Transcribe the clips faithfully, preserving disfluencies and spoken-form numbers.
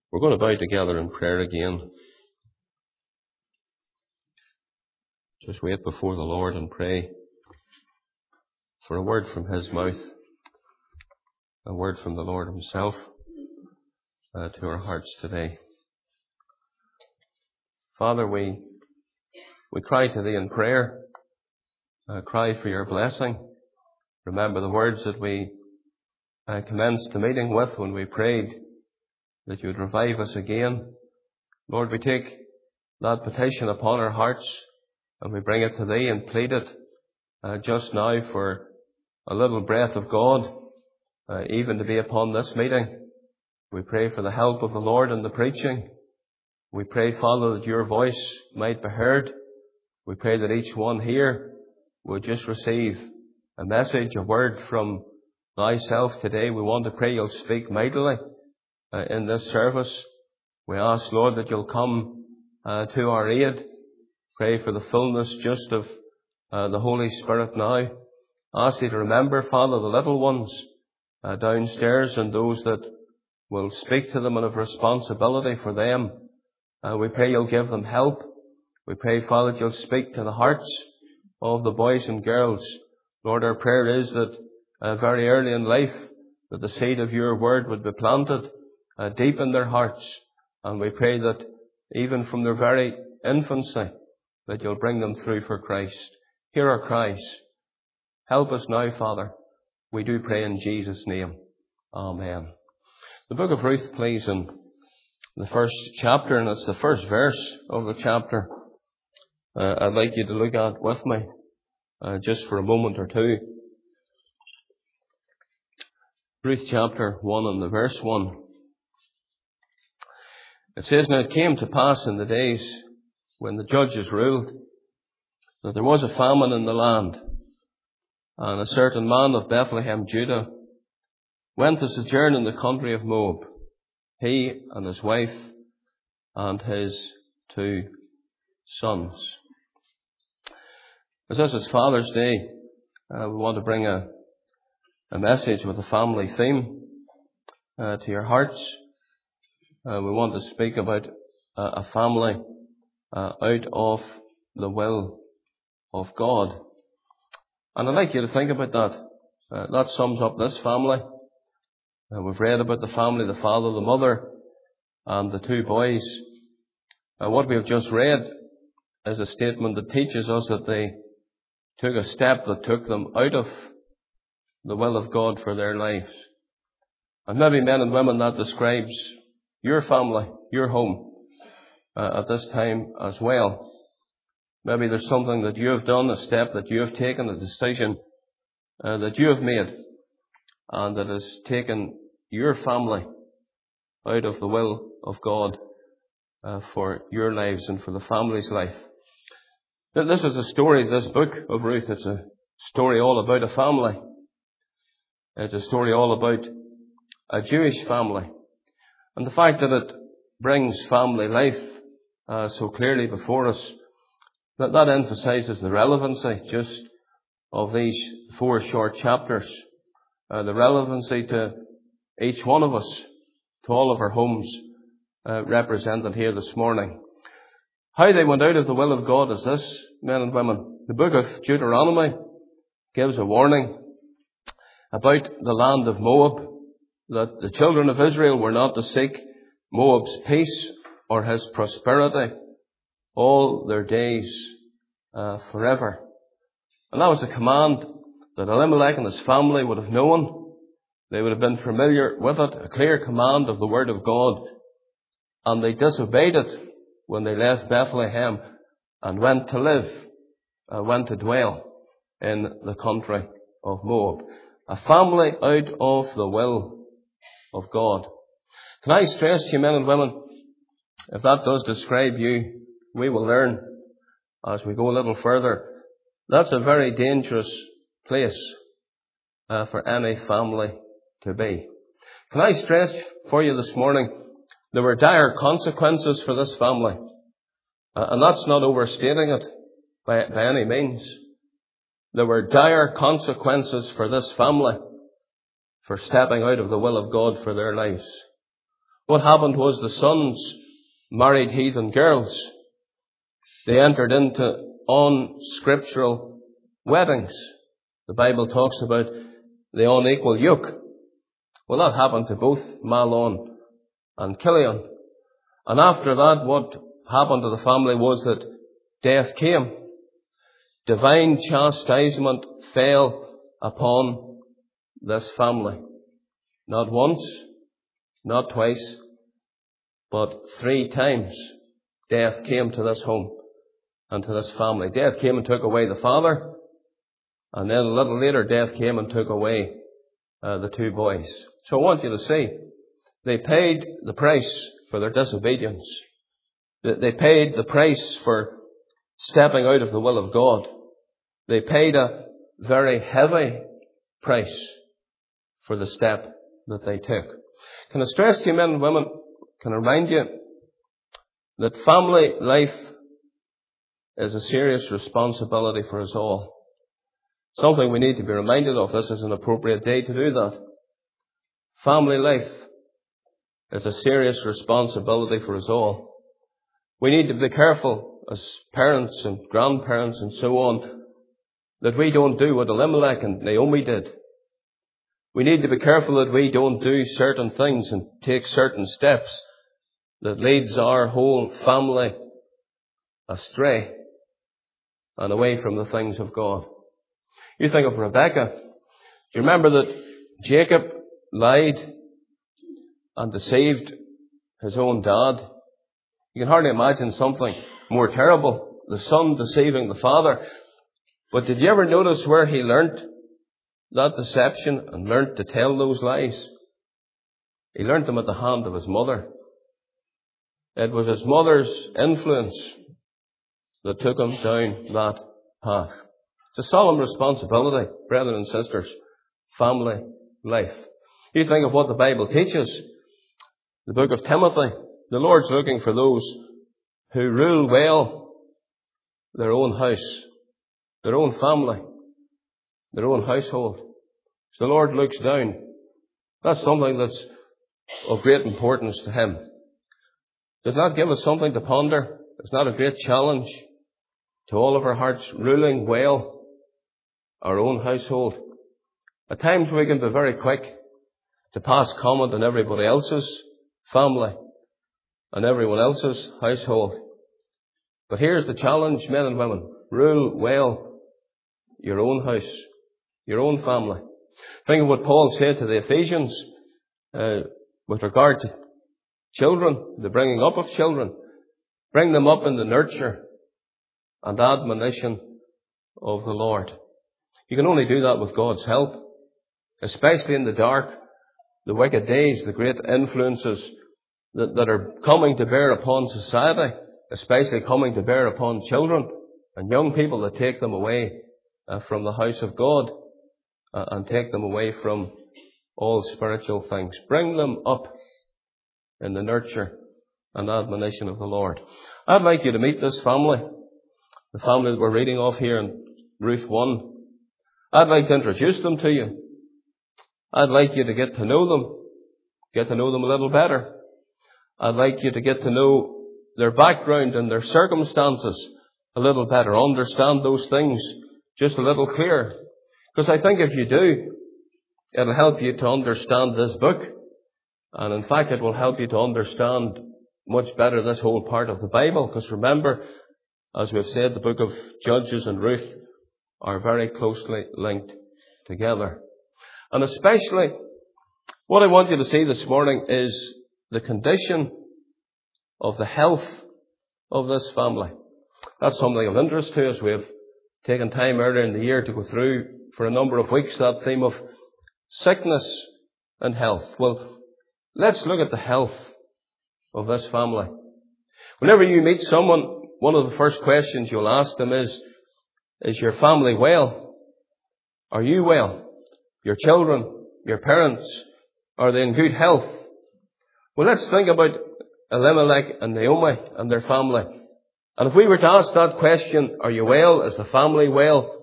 We're going to bow together in prayer again. Just wait before the Lord and pray for a word from His mouth, a word from the Lord Himself uh, to our hearts today. Father, we we cry to Thee in prayer, uh, cry for Your blessing. Remember the words that we uh, commenced the meeting with when we prayed that You would revive us again. Lord, we take that petition upon our hearts and we bring it to Thee and plead it uh, just now for a little breath of God, uh, even to be upon this meeting. We pray for the help of the Lord in the preaching. We pray, Father, that Your voice might be heard. We pray that each one here would just receive a message, a word from Thyself today. We want to pray You'll speak mightily uh, in this service. We ask, Lord, that You'll come uh, to our aid. Pray for the fullness just of uh, the Holy Spirit now. Ask Thee to remember, Father, the little ones uh, downstairs and those that will speak to them and have responsibility for them. Uh, we pray You'll give them help. We pray, Father, that You'll speak to the hearts of the boys and girls. Lord, our prayer is that uh, very early in life that the seed of Your word would be planted uh, deep in their hearts. And we pray that even from their very infancy, that You'll bring them through for Christ. Hear our cries. Help us now, Father. We do pray in Jesus' name. Amen. The book of Ruth, please, in the first chapter, and it's the first verse of the chapter. Uh, I'd like you to look at with me, uh, just for a moment or two. Ruth chapter one and the verse one. It says, Now it came to pass in the days when the judges ruled, that there was a famine in the land, and a certain man of Bethlehem, Judah, went to sojourn in the country of Moab, he and his wife and his two sons. As this is Father's Day, uh, we want to bring a, a message with a family theme uh, to your hearts. Uh, we want to speak about uh, a family uh, out of the will of God. And I'd like you to think about that. Uh, that sums up this family. Uh, we've read about the family, the father, the mother, and the two boys. Uh, what we have just read is a statement that teaches us that they took a step that took them out of the will of God for their lives. And maybe men and women, that describes your family, your home, uh, at this time as well. Maybe there's something that you have done, a step that you have taken, a decision uh, that you have made, and that has taken your family out of the will of God uh, for your lives and for the family's life. This is a story, this book of Ruth, it's a story all about a family. It's a story all about a Jewish family. And the fact that it brings family life uh, so clearly before us, that, that emphasizes the relevancy just of these four short chapters. Uh, the relevancy to each one of us, to all of our homes uh, represented here this morning. How they went out of the will of God is this, men and women. The book of Deuteronomy gives a warning about the land of Moab, that the children of Israel were not to seek Moab's peace or his prosperity all their days uh, forever. And that was a command that Elimelech and his family would have known. They would have been familiar with it, a clear command of the Word of God. And they disobeyed it when they left Bethlehem and went to live, uh, went to dwell in the country of Moab. A family out of the will of God. Can I stress to you, men and women, if that does describe you, we will learn as we go a little further. That's a very dangerous place uh, for any family to be. Can I stress for you this morning, there were dire consequences for this family. Uh, and that's not overstating it by, by any means. There were dire consequences for this family for stepping out of the will of God for their lives. What happened was the sons married heathen girls. They entered into unscriptural weddings. The Bible talks about the unequal yoke. Well, that happened to both Mahlon and Kilian. And after that, what happened to the family was that death came. Divine chastisement fell upon this family. Not once, not twice, but three times death came to this home and to this family. Death came and took away the father, and then a little later death came and took away uh, the two boys. So I want you to see, they paid the price for their disobedience. They paid the price for stepping out of the will of God. They paid a very heavy price for the step that they took. Can I stress to you, men and women, can I remind you that family life is a serious responsibility for us all. Something we need to be reminded of. This is an appropriate day to do that. Family life is a serious responsibility for us all. We need to be careful as parents and grandparents and so on that we don't do what Elimelech and Naomi did. We need to be careful that we don't do certain things and take certain steps that leads our whole family astray and away from the things of God. You think of Rebekah. Do you remember that Jacob lied and deceived his own dad? You can hardly imagine something more terrible. The son deceiving the father. But did you ever notice where he learnt that deception and learnt to tell those lies? He learnt them at the hand of his mother. It was his mother's influence that took him down that path. It's a solemn responsibility, brethren and sisters, family life. You think of what the Bible teaches. The book of Timothy, the Lord's looking for those who rule well their own house, their own family, their own household. So the Lord looks down. That's something that's of great importance to Him. Does not give us something to ponder? It's not a great challenge to all of our hearts, ruling well our own household. At times we can be very quick to pass comment on everybody else's family and everyone else's household. But here's the challenge, men and women. Rule well your own house, your own family. Think of what Paul said to the Ephesians uh, with regard to children, the bringing up of children. Bring them up in the nurture and admonition of the Lord. You can only do that with God's help, especially in the dark, the wicked days, the great influences that, that are coming to bear upon society, especially coming to bear upon children and young people that take them away uh, from the house of God uh, and take them away from all spiritual things. Bring them up in the nurture and admonition of the Lord. I'd like you to meet this family, the family that we're reading of here in Ruth one. I'd like to introduce them to you. I'd like you to get to know them, get to know them a little better. I'd like you to get to know their background and their circumstances a little better, understand those things just a little clearer. Because I think if you do, it'll help you to understand this book. And in fact, it will help you to understand much better this whole part of the Bible. Because remember, as we've said, the book of Judges and Ruth are very closely linked together. And especially, what I want you to see this morning is the condition of the health of this family. That's something of interest to us. We have taken time earlier in the year to go through for a number of weeks that theme of sickness and health. Well, let's look at the health of this family. Whenever you meet someone, one of the first questions you'll ask them is, is your family well? Are you well? Your children, your parents, are they in good health? Well, let's think about Elimelech and Naomi and their family. And if we were to ask that question, are you well? Is the family well?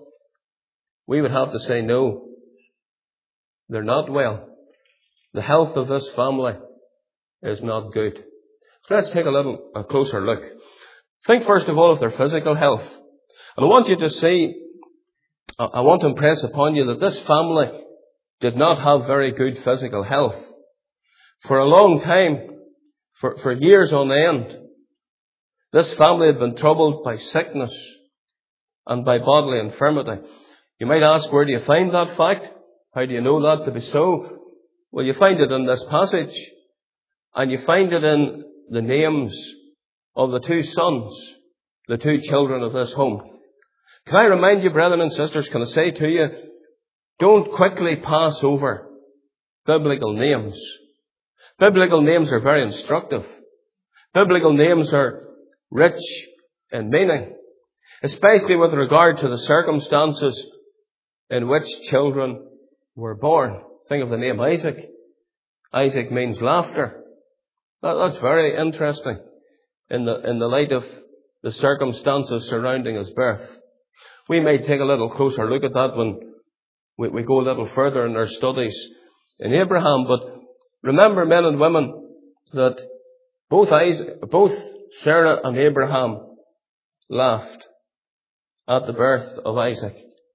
We would have to say no. They're not well. The health of this family is not good. So let's take a little a closer look. Think first of all of their physical health. And I want you to see, I want to impress upon you that this family did not have very good physical health. For a long time, for, for years on end, this family had been troubled by sickness and by bodily infirmity. You might ask, where do you find that fact? How do you know that to be so? Well, you find it in this passage, and you find it in the names of the two sons, the two children of this home. Can I remind you, brethren and sisters, can I say to you, don't quickly pass over biblical names. Biblical names are very instructive. Biblical names are rich in meaning, especially with regard to the circumstances in which children were born. Think of the name Isaac. Isaac means laughter. That, that's very interesting in the, in the light of the circumstances surrounding his birth. We may take a little closer look at that when we, we go a little further in our studies in Abraham. But remember, men and women, that both Isaac, both Sarah and Abraham laughed at the birth of Isaac.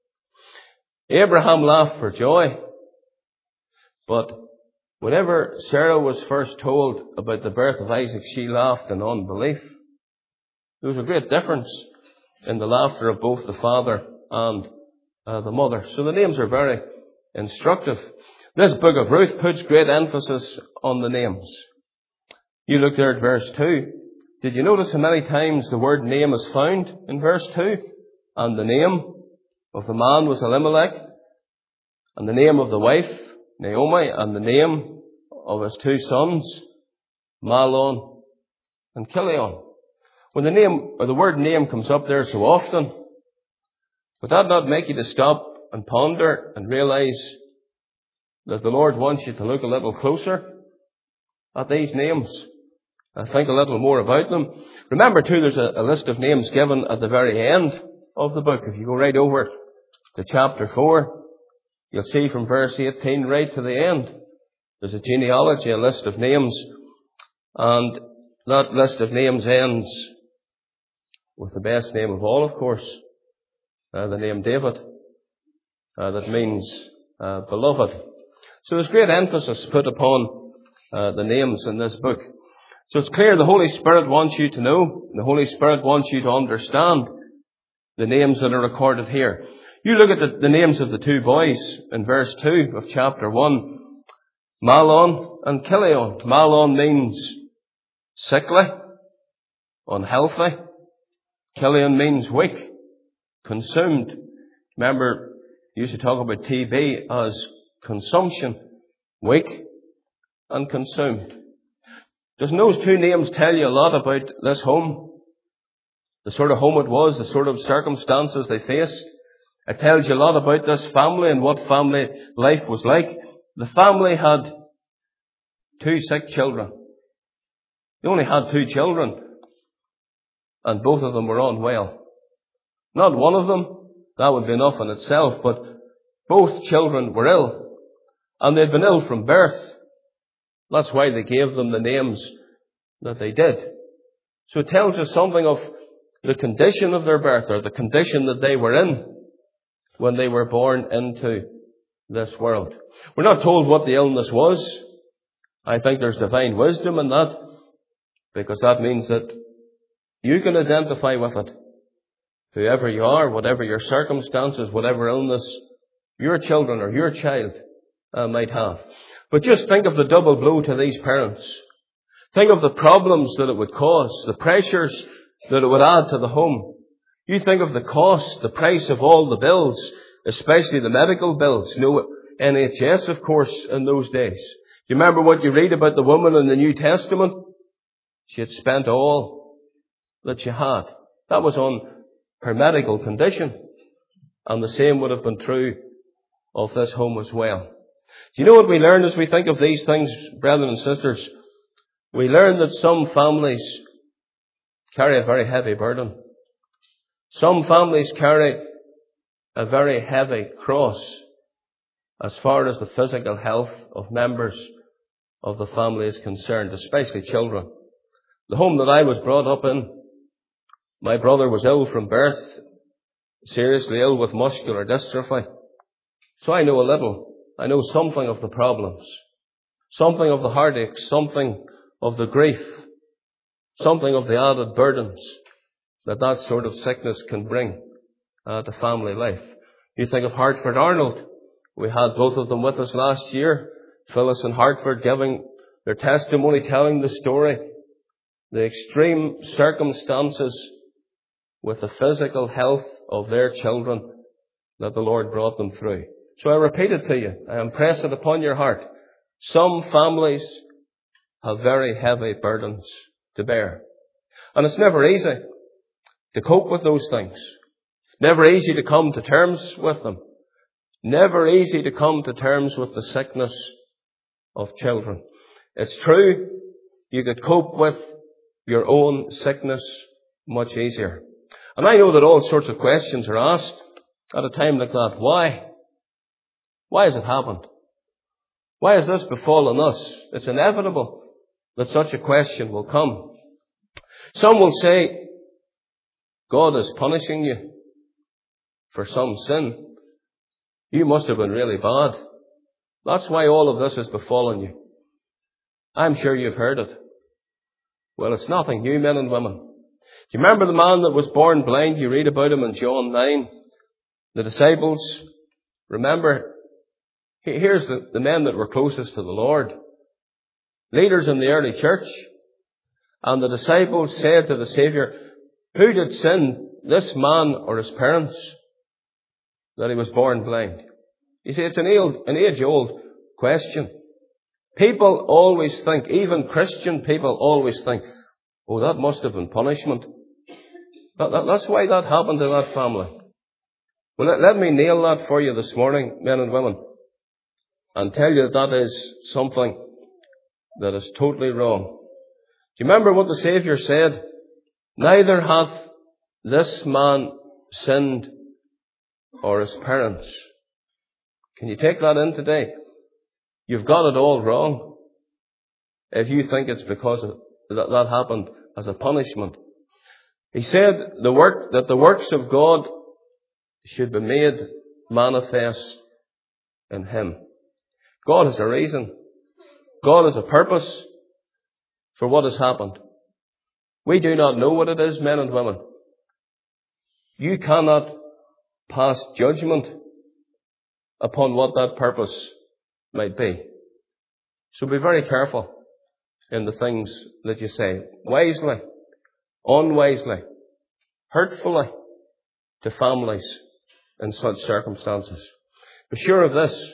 Abraham laughed for joy, but whenever Sarah was first told about the birth of Isaac, she laughed in unbelief. There was a great difference in the laughter of both the father and uh, the mother. So the names are very instructive. This book of Ruth puts great emphasis on the names. You look there at verse two. Did you notice how many times the word name is found in verse two? And the name of the man was Elimelech, and the name of the wife, Naomi, and the name of his two sons, Mahlon and Chilion. When the name, or the word name comes up there so often, would that not make you to stop and ponder and realize that the Lord wants you to look a little closer at these names and think a little more about them? Remember too, there's a, a list of names given at the very end of the book. If you go right over to chapter four, you'll see from verse eighteen right to the end, there's a genealogy, a list of names, and that list of names ends with the best name of all, of course, uh, the name David, uh, that means uh, beloved. So there's great emphasis put upon uh, the names in this book. So it's clear the Holy Spirit wants you to know, the Holy Spirit wants you to understand the names that are recorded here. You look at the, the names of the two boys in verse two of chapter one. Mahlon and Chilion. Mahlon means sickly, unhealthy. Chilion means weak, consumed. Remember, you used to talk about T B as consumption, weak and consumed. Doesn't those two names tell you a lot about this home? The sort of home it was, the sort of circumstances they faced. It tells you a lot about this family and what family life was like. The family had two sick children. They only had two children, and both of them were unwell. Not one of them, that would be enough in itself, but both children were ill, and they'd been ill from birth. That's why they gave them the names that they did. So it tells us something of the condition of their birth, or the condition that they were in when they were born into this world. We're not told what the illness was. I think there's divine wisdom in that, because that means that you can identify with it. Whoever you are, whatever your circumstances, whatever illness your children or your child uh, might have. But just think of the double blow to these parents. Think of the problems that it would cause, the pressures that it would add to the home. You think of the cost, the price of all the bills, especially the medical bills. No N H S, of course, in those days. Do you remember what you read about the woman in the New Testament? She had spent all that she had. That was on her medical condition. And the same would have been true of this home as well. Do you know what we learn as we think of these things, brethren and sisters? We learn that some families carry a very heavy burden. Some families carry a very heavy cross as far as the physical health of members of the family is concerned, especially children. The home that I was brought up in, my brother was ill from birth, seriously ill with muscular dystrophy. So I know a little. I know something of the problems, something of the heartaches, something of the grief, something of the added burdens that that sort of sickness can bring uh, to family life. You think of Hartford Arnold. We had both of them with us last year. Phyllis and Hartford giving their testimony, telling the story, the extreme circumstances with the physical health of their children that the Lord brought them through. So I repeat it to you. I impress it upon your heart. Some families have very heavy burdens to bear. And it's never easy to cope with those things. Never easy to come to terms with them. Never easy to come to terms with the sickness of children. It's true, you could cope with your own sickness much easier. And I know that all sorts of questions are asked at a time like that. Why? Why has it happened? Why has this befallen us? It's inevitable that such a question will come. Some will say, God is punishing you for some sin. You must have been really bad. That's why all of this has befallen you. I'm sure you've heard it. Well, it's nothing new, men and women. Do you remember the man that was born blind? You read about him in John nine. The disciples, remember, here's the, the men that were closest to the Lord. Leaders in the early church. And the disciples said to the Saviour, who did sin, this man or his parents, that he was born blind? You see, it's an age-old question. People always think, even Christian people always think, oh, that must have been punishment. That, that, that's why that happened to that family. Well, let, let me nail that for you this morning, men and women, and tell you that that is something that is totally wrong. Do you remember what the Saviour said? Neither hath this man sinned or his parents. Can you take that in today? You've got it all wrong if you think it's because of, that, that happened as a punishment. He said the work that the works of God should be made manifest in him. God has a reason. God has a purpose for what has happened. We do not know what it is, men and women. You cannot pass judgment upon what that purpose might be. So be very careful in the things that you say. Wisely, unwisely, hurtfully to families in such circumstances. Be sure of this.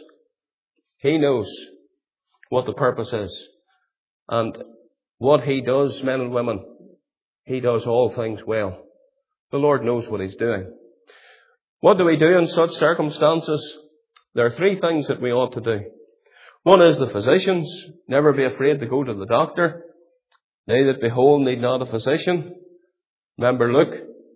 He knows what the purpose is. And what he does, men and women, he does all things well. The Lord knows what he's doing. What do we do in such circumstances? There are three things that we ought to do. One is the physicians. Never be afraid to go to the doctor. They that be whole need not a physician. Remember Luke,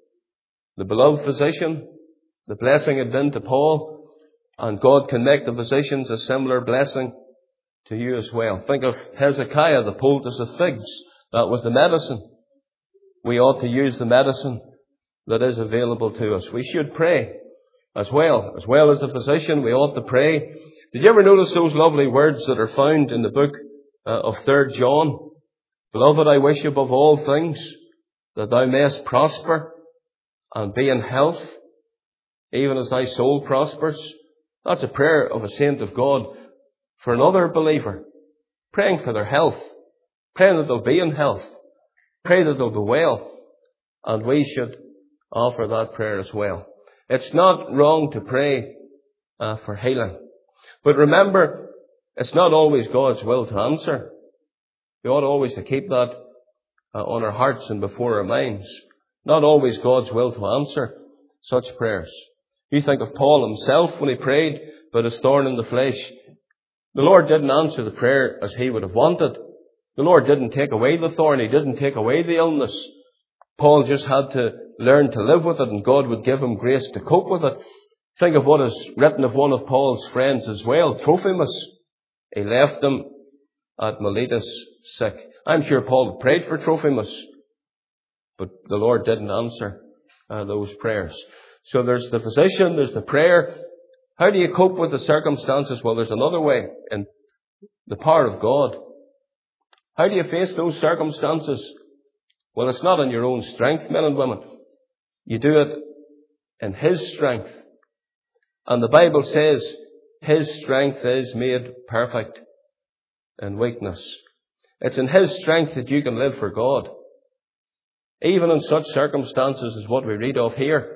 the beloved physician. The blessing had been to Paul. And God can make the physicians a similar blessing to you as well. Think of Hezekiah, the poultice of figs. That was the medicine. We ought to use the medicine that is available to us. We should pray as well. As well as the physician, we ought to pray. Did you ever notice those lovely words that are found in the book uh, of Third John? Beloved, I wish above all things that thou mayest prosper and be in health, even as thy soul prospers. That's a prayer of a saint of God for another believer, praying for their health, praying that they'll be in health, pray that they'll be well, and we should offer that prayer as well. It's not wrong to pray uh, for healing. But remember, it's not always God's will to answer. We ought always to keep that uh, on our hearts and before our minds. Not always God's will to answer such prayers. You think of Paul himself when he prayed about his thorn in the flesh. The Lord didn't answer the prayer as he would have wanted. The Lord didn't take away the thorn. He didn't take away the illness. Paul just had to learn to live with it, and God would give him grace to cope with it. Think of what is written of one of Paul's friends as well, Trophimus. He left him at Miletus sick. I'm sure Paul prayed for Trophimus, but the Lord didn't answer uh, those prayers. So there's the physician, there's the prayer. How do you cope with the circumstances? Well, there's another way, in the power of God. How do you face those circumstances? Well, it's not in your own strength, men and women. You do it in His strength. And the Bible says His strength is made perfect in weakness. It's in His strength that you can live for God. Even in such circumstances as what we read of here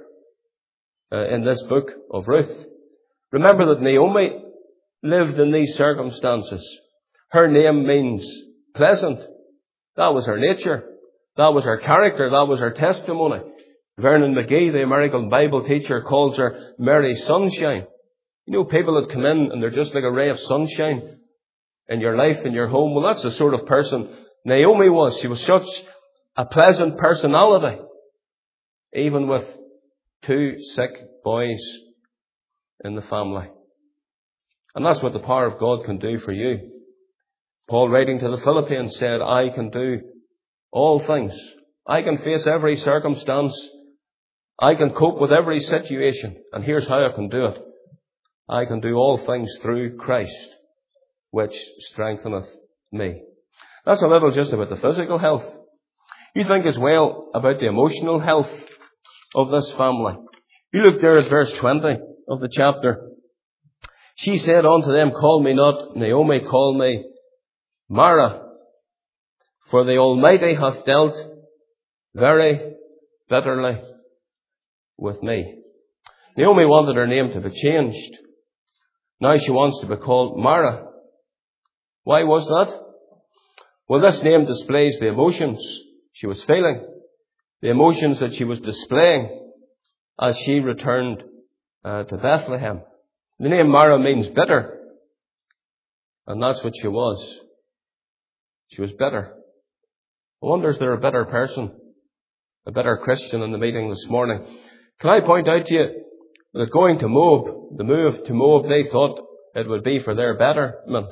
uh, in this book of Ruth. Remember that Naomi lived in these circumstances. Her name means pleasant. That was her nature. That was her character. That was her testimony. Vernon McGee, the American Bible teacher, calls her Mary Sunshine. You know, people that come in and they're just like a ray of sunshine in your life, in your home. Well, that's the sort of person Naomi was. She was such a pleasant personality, even with two sick boys in the family. And that's what the power of God can do for you. Paul, writing to the Philippians, said, I can do all things. I can face every circumstance. I can cope with every situation. And here's how I can do it. I can do all things through Christ, which strengtheneth me. That's a little just about the physical health. You think as well about the emotional health of this family. You look there at verse twenty of the chapter. She said unto them, call me not Naomi, call me Mara, for the Almighty hath dealt very bitterly with me. Naomi wanted her name to be changed. Now she wants to be called Mara. Why was that? Well, this name displays the emotions she was feeling, the emotions that she was displaying as she returned uh, to Bethlehem. The name Mara means bitter, and that's what she was. She was bitter. I wonder, is there a bitter person, a bitter Christian in the meeting this morning? Can I point out to you that going to Moab, the move to Moab, they thought it would be for their betterment.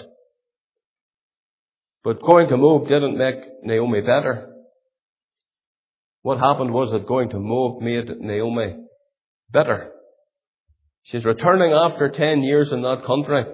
But going to Moab didn't make Naomi better. What happened was that going to Moab made Naomi bitter. She's returning after ten years in that country,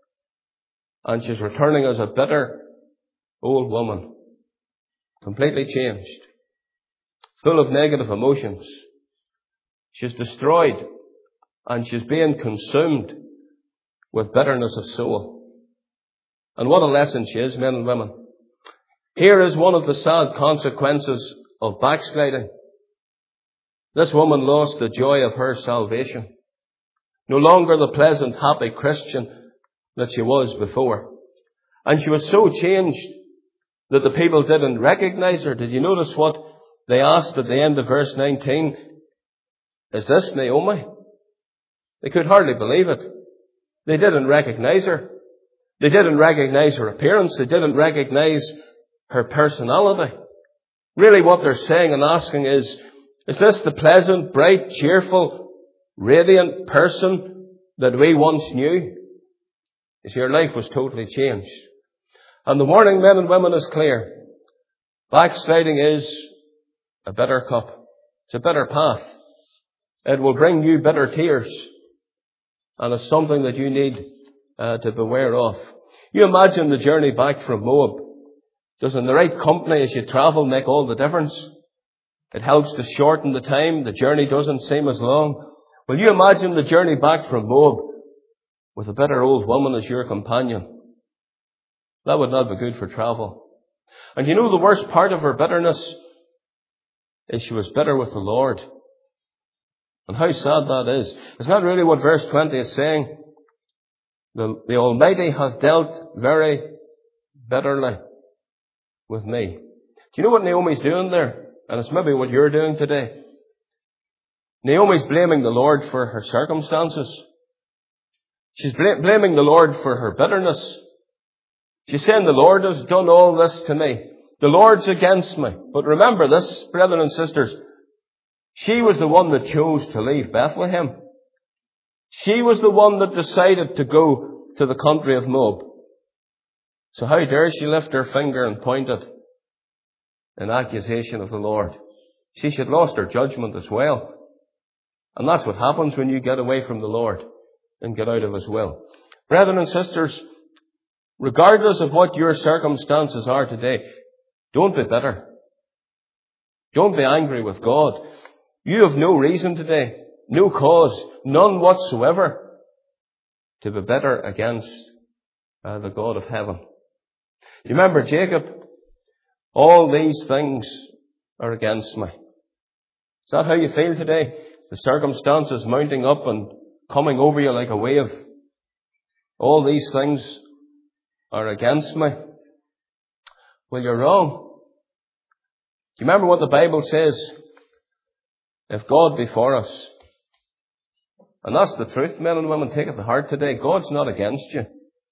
and she's returning as a bitter old woman, completely changed, full of negative emotions. She's destroyed, and she's being consumed with bitterness of soul. And what a lesson she is, men and women. Here is one of the sad consequences of backsliding. This woman lost the joy of her salvation. No longer the pleasant, happy Christian that she was before. And she was so changed that the people didn't recognize her. Did you notice what they asked at the end of verse nineteen? Is this Naomi? They could hardly believe it. They didn't recognize her. They didn't recognize her appearance. They didn't recognize her personality. Really what they're saying and asking is, is this the pleasant, bright, cheerful, radiant person that we once knew? You see, her life was totally changed. And the warning, men and women, is clear. Backsliding is a bitter cup. It's a bitter path. It will bring you bitter tears. And it's something that you need uh, to beware of. You imagine the journey back from Moab. Doesn't the right company as you travel make all the difference? It helps to shorten the time. The journey doesn't seem as long. Will you imagine the journey back from Moab with a bitter old woman as your companion? That would not be good for travel. And you know the worst part of her bitterness is she was bitter with the Lord. And how sad that is. It's not really what verse twenty is saying. The, the Almighty hath dealt very bitterly with me. Do you know what Naomi's doing there? And it's maybe what you're doing today. Naomi's blaming the Lord for her circumstances. She's bl- blaming the Lord for her bitterness. She's saying the Lord has done all this to me. The Lord's against me. But remember this, brethren and sisters. She was the one that chose to leave Bethlehem. She was the one that decided to go to the country of Moab. So how dare she lift her finger and point it in accusation of the Lord? She should lost her judgment as well. And that's what happens when you get away from the Lord and get out of His will. Brethren and sisters, regardless of what your circumstances are today, don't be bitter. Don't be angry with God. You have no reason today, no cause, none whatsoever, to be bitter against uh, the God of heaven. You remember Jacob? All these things are against me. Is that how you feel today? The circumstances mounting up and coming over you like a wave. All these things are against me. Well, you're wrong. Do you remember what the Bible says? If God be for us. And that's the truth, men and women. Take it to heart today. God's not against you.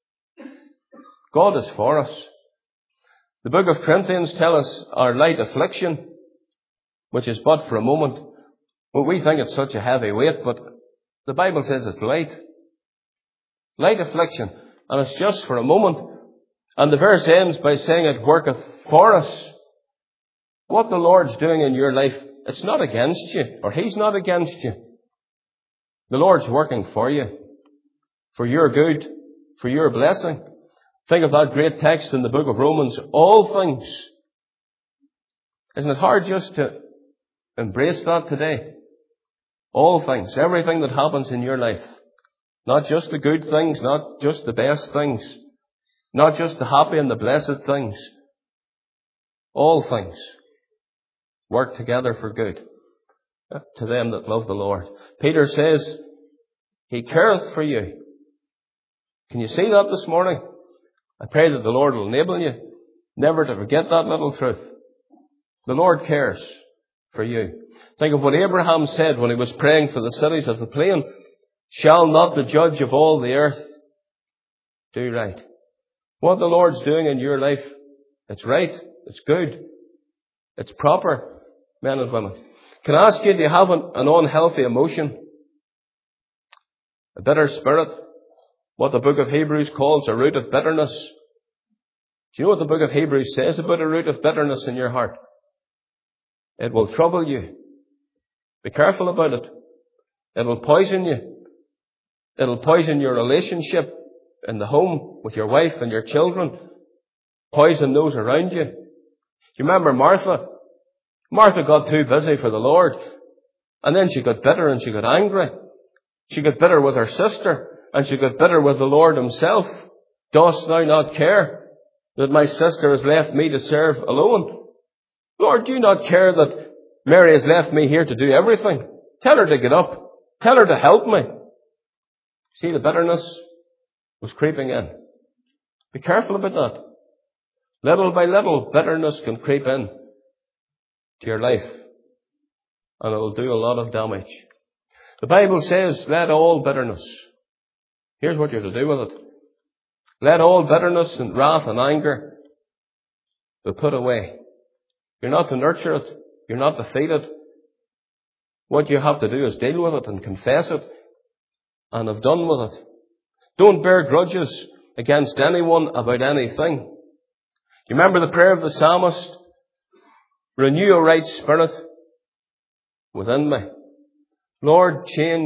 God is for us. The book of Corinthians tells us our light affliction, which is but for a moment. Well, we think it's such a heavy weight, but the Bible says it's light. Light affliction. And it's just for a moment. And the verse ends by saying it worketh for us. What the Lord's doing in your life, it's not against you, or He's not against you. The Lord's working for you, for your good, for your blessing. Think of that great text in the book of Romans, all things. Isn't it hard just to embrace that today? All things, everything that happens in your life. Not just the good things, not just the best things, not just the happy and the blessed things. All things work together for good to them that love the Lord. Peter says, He careth for you. Can you see that this morning? I pray that the Lord will enable you never to forget that little truth. The Lord cares for you. Think of what Abraham said when he was praying for the cities of the plain. Shall not the judge of all the earth do right? What the Lord's doing in your life, it's right, it's good, it's proper, men and women. Can I ask you, do you have an, an unhealthy emotion? A bitter spirit? What the book of Hebrews calls a root of bitterness? Do you know what the book of Hebrews says about a root of bitterness in your heart? It will trouble you. Be careful about it. It will poison you. It'll poison your relationship in the home with your wife and your children. Poison those around you. Do you remember Martha? Martha got too busy for the Lord. And then she got bitter and she got angry. She got bitter with her sister. And she got bitter with the Lord Himself. Dost thou not care that my sister has left me to serve alone? Lord, do you not care that Mary has left me here to do everything? Tell her to get up. Tell her to help me. See, the bitterness was creeping in. Be careful about that. Little by little, bitterness can creep in to your life. And it will do a lot of damage. The Bible says, let all bitterness. Here's what you're to do with it. Let all bitterness and wrath and anger be put away. You're not to nurture it. You're not to feed it. What you have to do is deal with it and confess it and have done with it. Don't bear grudges against anyone about anything. You remember the prayer of the psalmist? Renew a right spirit within me. Lord, change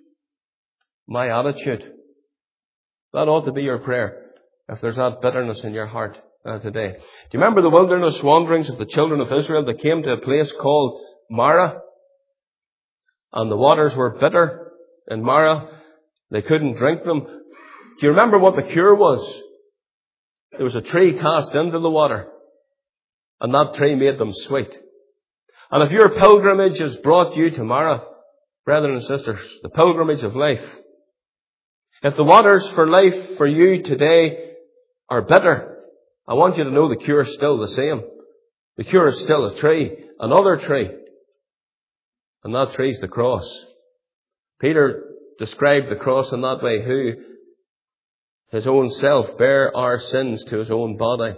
my attitude. That ought to be your prayer if there's that bitterness in your heart uh, today. Do you remember the wilderness wanderings of the children of Israel? They came to a place called Marah, and the waters were bitter in Marah. They couldn't drink them. Do you remember what the cure was? There was a tree cast into the water, and that tree made them sweet. And if your pilgrimage has brought you to Marah, brethren and sisters, the pilgrimage of life, if the waters for life for you today are bitter, I want you to know the cure is still the same. The cure is still a tree, another tree. And that tree is the cross. Peter described the cross in that way, who His own self bare our sins to His own body,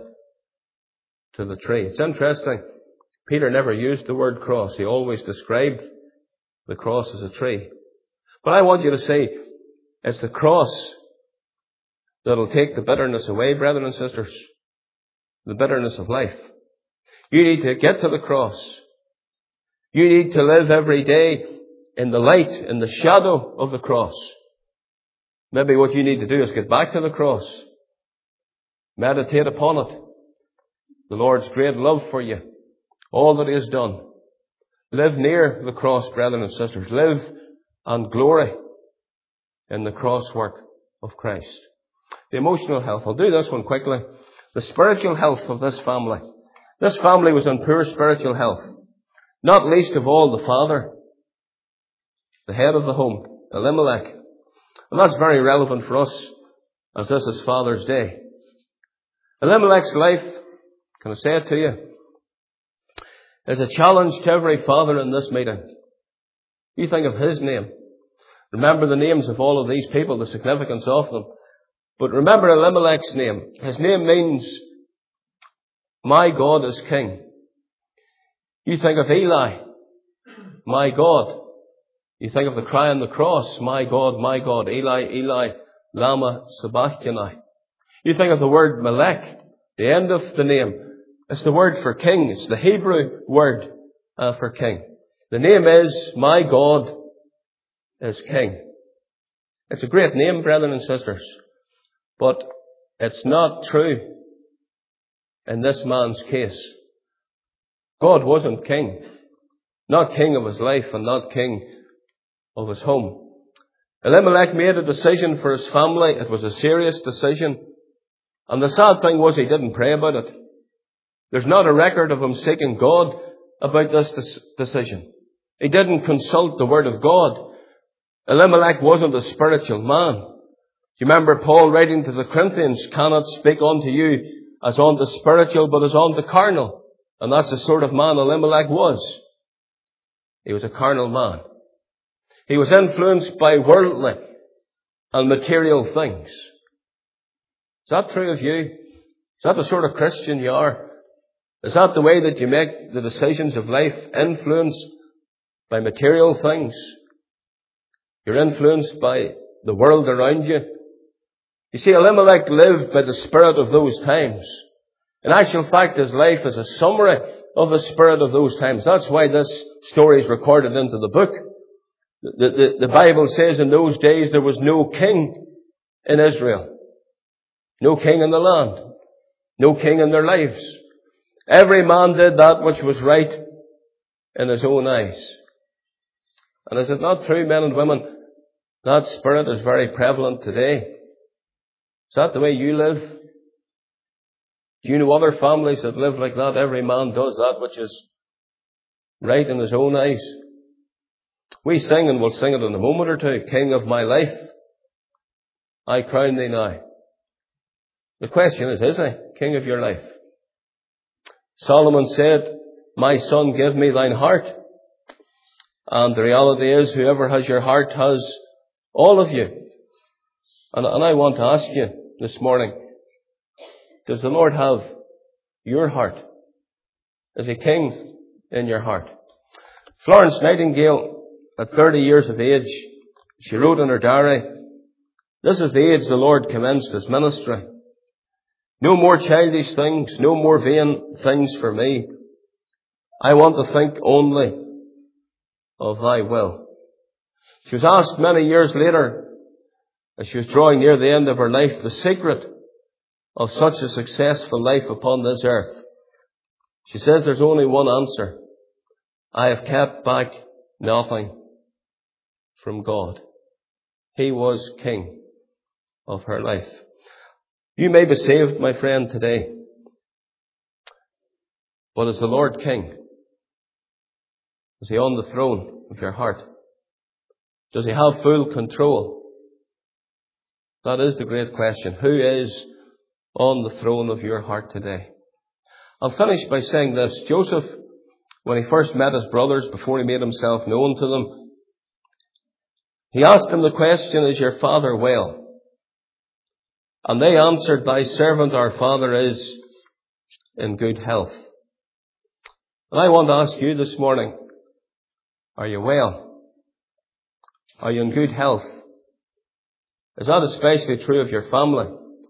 to the tree. It's interesting. Peter never used the word cross. He always described the cross as a tree. But I want you to say, it's the cross that'll take the bitterness away, brethren and sisters. The bitterness of life. You need to get to the cross. You need to live every day in the light, in the shadow of the cross. Maybe what you need to do is get back to the cross. Meditate upon it. The Lord's great love for you. All that He has done. Live near the cross, brethren and sisters. Live and glory in the cross work of Christ. The emotional health. I'll do this one quickly. The spiritual health of this family. This family was in poor spiritual health. Not least of all the father, the head of the home, Elimelech. And that's very relevant for us, as this is Father's Day. Elimelech's life, can I say it to you, is a challenge to every father in this meeting. You think of his name. Remember the names of all of these people, the significance of them. But remember Elimelech's name. His name means, my God is King. You think of Eli, my God. You think of the cry on the cross, my God, my God, Eli, Eli, lama sabachthani. You think of the word Melech, the end of the name. It's the word for king. It's the Hebrew word uh, for king. The name is, my God is King. It's a great name, brethren and sisters. But it's not true in this man's case. God wasn't king. Not king of his life and not king of his home. Elimelech made a decision for his family. It was a serious decision. And the sad thing was he didn't pray about it. There's not a record of him seeking God about this decision. He didn't consult the Word of God. Elimelech wasn't a spiritual man. Do you remember Paul writing to the Corinthians, cannot speak unto you as unto spiritual, but as unto carnal. And that's the sort of man Elimelech was. He was a carnal man. He was influenced by worldly and material things. Is that true of you? Is that the sort of Christian you are? Is that the way that you make the decisions of life, influenced by material things? You're influenced by the world around you. You see, Elimelech lived by the spirit of those times. In actual fact, his life is a summary of the spirit of those times. That's why this story is recorded into the book. The, the, the Bible says in those days there was no king in Israel. No king in the land. No king in their lives. Every man did that which was right in his own eyes. And is it not true, men and women, that spirit is very prevalent today? Is that the way you live? Do you know other families that live like that? Every man does that which is right in his own eyes. We sing, and we'll sing it in a moment or two, King of my life, I crown thee now. The question is, is he King of your life? Solomon said, my son, give me thine heart. And the reality is, whoever has your heart has all of you. And, and I want to ask you this morning, does the Lord have your heart? Is he King in your heart? Florence Nightingale, at thirty years of age, she wrote in her diary, this is the age the Lord commenced his ministry. No more childish things, no more vain things for me. I want to think only of thy will. She was asked many years later, as she was drawing near the end of her life, the secret of such a successful life upon this earth. She says there's only one answer. I have kept back nothing from God. He was King of her life. You may be saved, my friend, today. But is the Lord King? Is he on the throne of your heart? Does he have full control? That is the great question. Who is on the throne of your heart today? I'll finish by saying this. Joseph, when he first met his brothers, before he made himself known to them, he asked them the question, is your father well? And they answered, thy servant, our father, is in good health. And I want to ask you this morning, are you well? Are you in good health? Is that especially true of your family?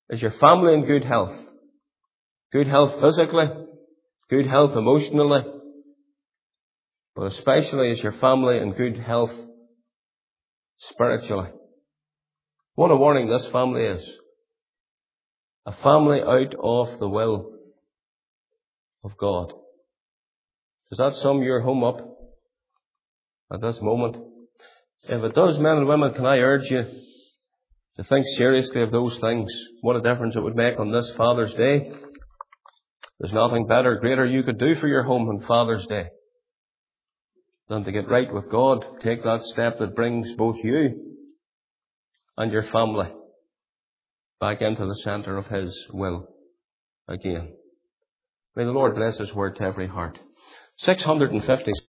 Is your family in good health? Good health physically, good health emotionally, but especially is your family in good health spiritually? What a warning this family is. A family out of the will of God. Does that sum your home up at this moment? If it does, men and women, can I urge you to think seriously of those things? What a difference it would make on this Father's Day. There's nothing better, greater you could do for your home on Father's Day than to get right with God. Take that step that brings both you and your family back into the centre of His will again. May the Lord bless His word to every heart. six hundred fifty